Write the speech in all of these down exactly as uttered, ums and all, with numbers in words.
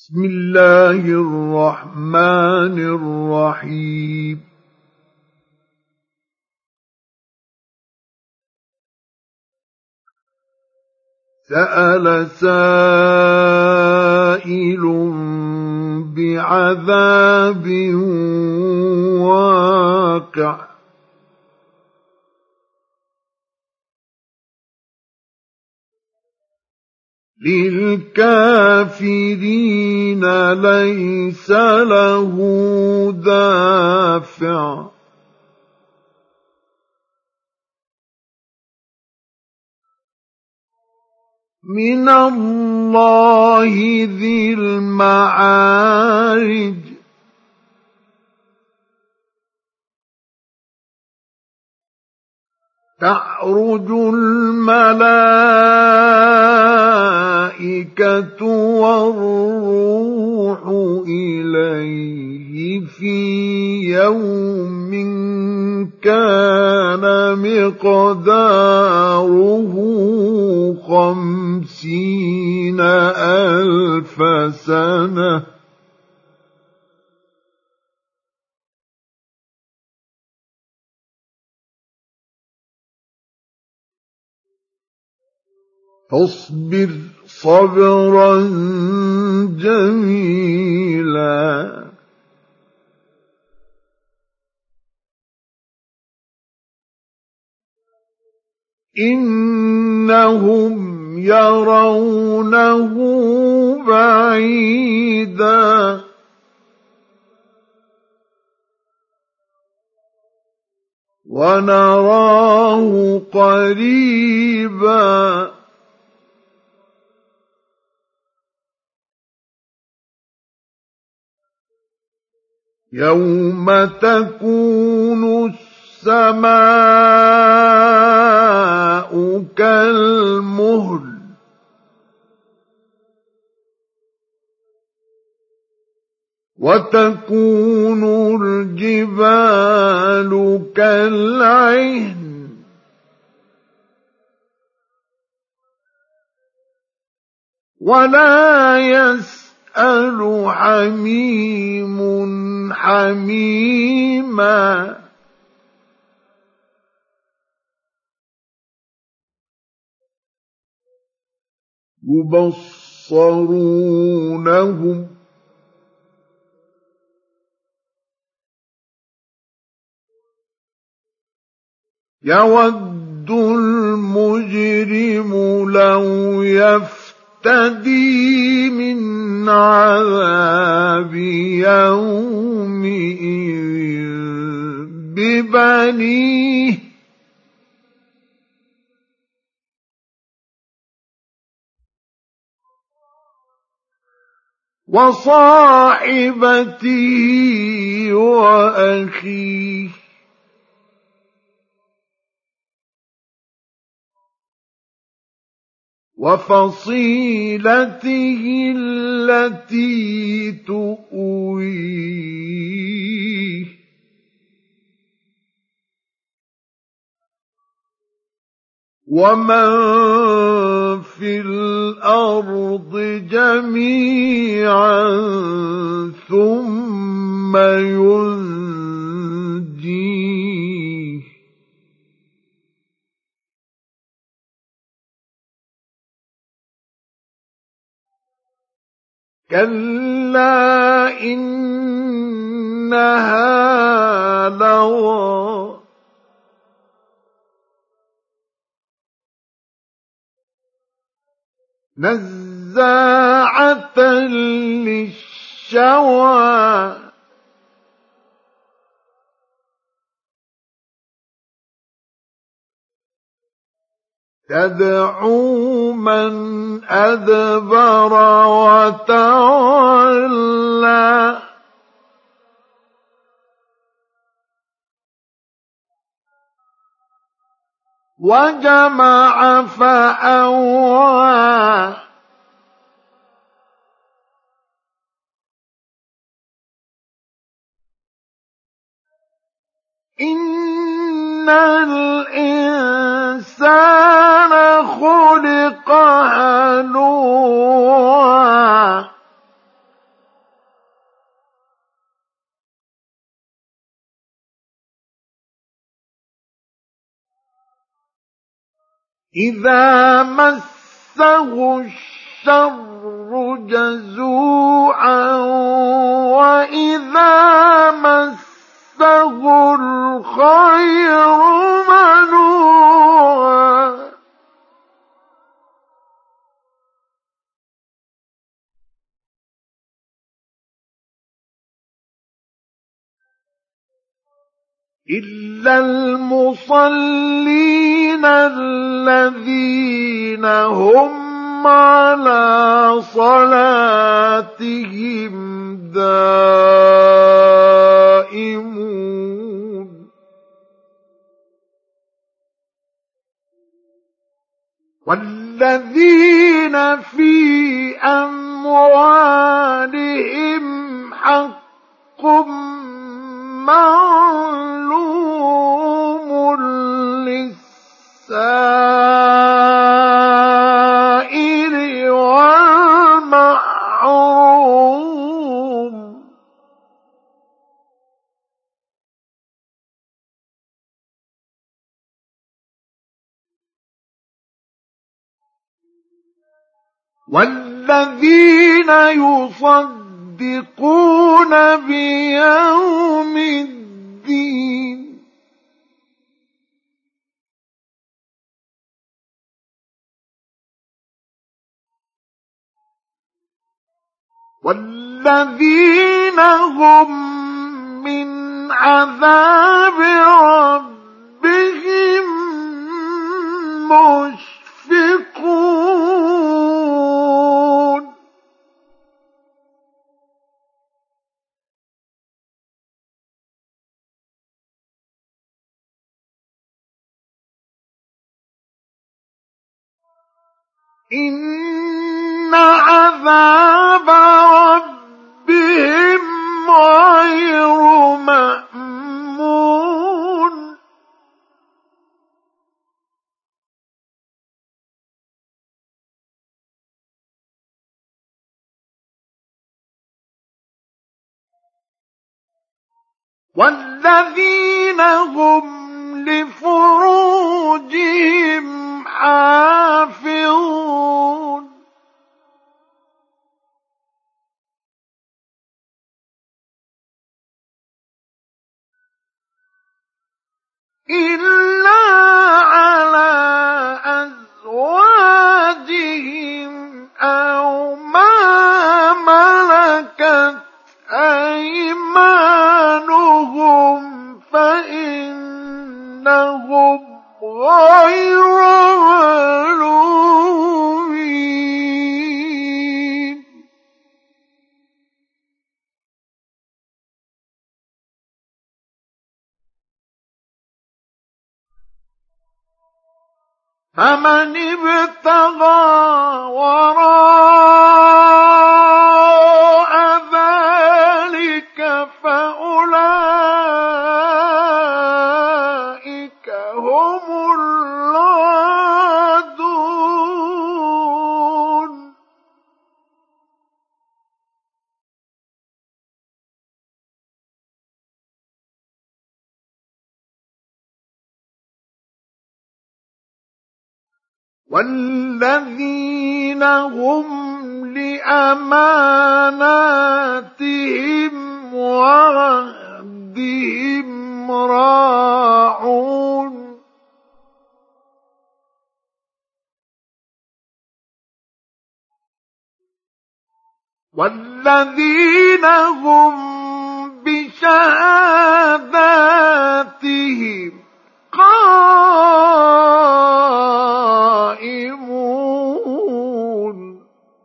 بسم الله الرحمن الرحيم. سأل سائل بعذاب واقع للكافرين ليس له دافع من الله ذي المعارج تعرج الملائكة والروح إليه في يوم كان مقداره خمسين ألف سنة فاصبر صبرا جميلا إنهم يرونه بعيدا ونراه قريبا يوم تكون السماء كالمهل وتكون الجبال كالعهن ولا يسأل حميم حميما يبصرونهم يود المجرم لو يفتدي من عذاب يومئذ ببنيه وصاحبته وأخيه وفصيلته التي تؤويه ومن في الأرض جميعا ثم ينجيه كلا إنها لظى نزاعة للشوى تدعو من أدبر وتولى وجمع فأوعى إن الإنسان خلق هلوعا إذا مسه الشر جزوعا وإذا مسه الخير منوعا إلا المصلين الذين هم على صلاتهم دائمون والذين في أموالهم حق معلوم للسائل والمحروم والذين يصدقون بيوم الدين والذين هم من عذاب ربهم مشفقون إن عذاب ربهم غير مأمون والذين هم لفروجهم حافظون إلا على أزواجهم أو ما ملكت أيمانهم فإنهم غير ملومين فمن ابتغى وراء ذلك فأولئك هم العادون والذين هم لأماناتهم وعهدهم راعون والذين هم بشهاداتهم قائمون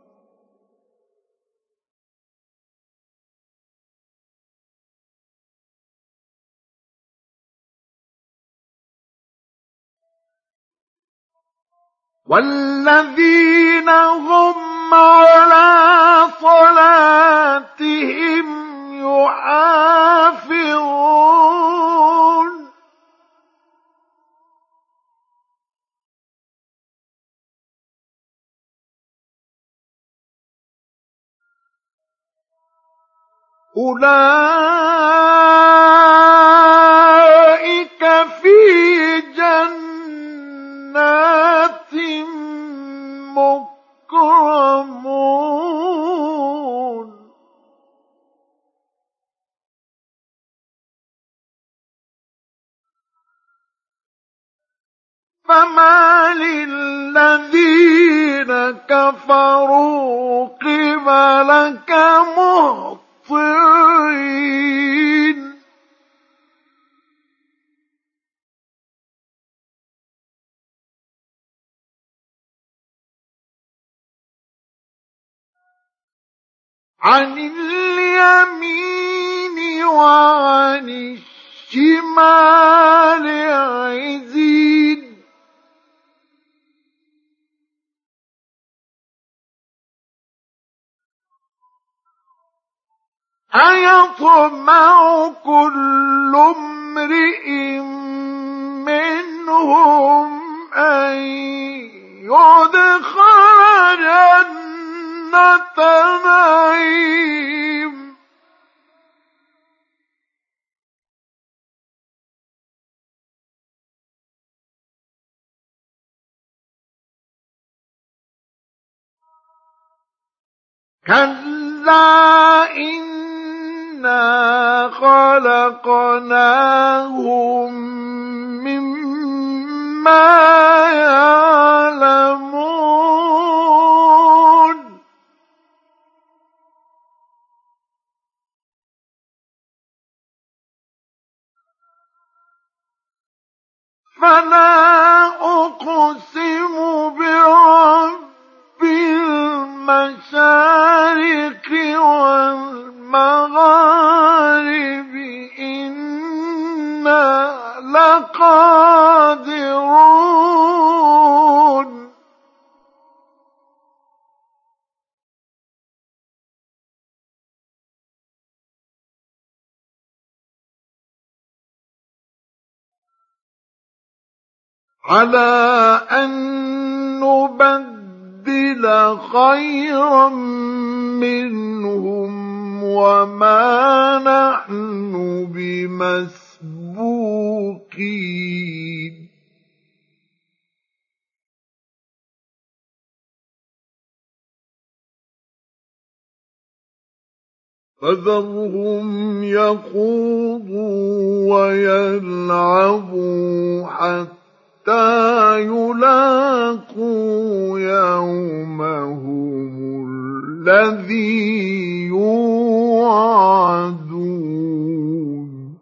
والذين هم على صلاتهم يحافظون أولئك في جنات فَمَالِ الَّذِينَ كَفَرُوا قِبَلَكَ مُهْطِعِينَ عَنِ الْيَمِينِ وَعَنِ الشِّمَالِ عِزِينَ أَيَطْمَعُ كُلُّ امْرِئٍ مِّنْهُمْ أَن يُدْخَلَ جَنَّةَ نَعِيمٍ كَلَّا إِنَّا خَلَقْنَاهُم مِّمَّا يَعْلَمُونَ فَلَا أُقْسِمُ بِرَبِّ الْمَشَارِقِ وَالْمَغَارِبِ إِنَّا لَقَادِرُونَ عَلَىٰ أَن نُّبَدِّلَ خَيْرًا مِّنْهُمْ وَمَا نَحْنُ بِمَسْبُوقِينَ فَذَرْهُمْ يَخُوضُوا وَيَلْعَبُوا حَتَّىٰ يُلَاقُوا يَوْمَهُمُ الَّذِي يُوعَدُونَ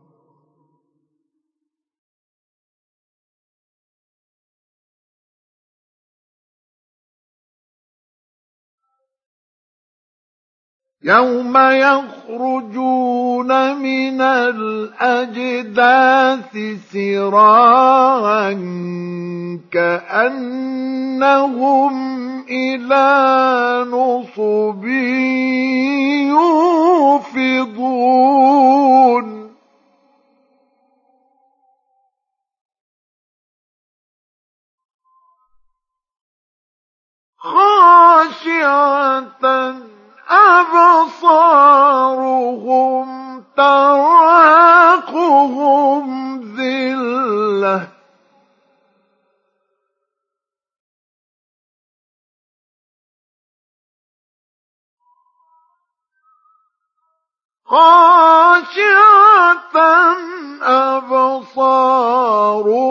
يَوْمَ يَخْرُجُونَ مِنَ الْأَجْدَاثِ سِرَاعًا كَأَنَّهُمْ إِلَىٰ نُصُبٍ يُوفِضُونَ خَاشِعَةً أَبْصَارُهُمْ تَرْهَقُهُمْ ذِلَّةٌ خَاشِعَةً أَبْصَارُهُمْ